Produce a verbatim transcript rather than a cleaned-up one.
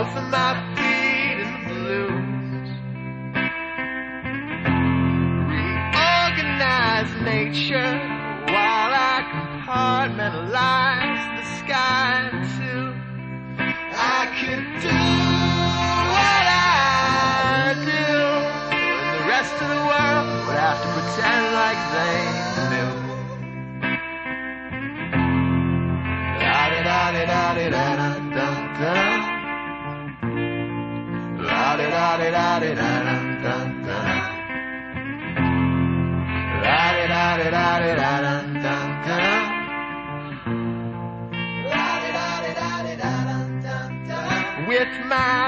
both of my feet in the blues. Reorganize nature while I compartmentalize the sky too. I could do what I do, and the rest of the world would have to pretend like they knew. La-di-da-di-da-di-da-dun-dun-dun. La-di-da-di-da-di-da-dun-dun-dun. La-di-da-di-da-di-da-dun-dun-dun. La-di-da-di-da-di-da-dun-dun-dun. With my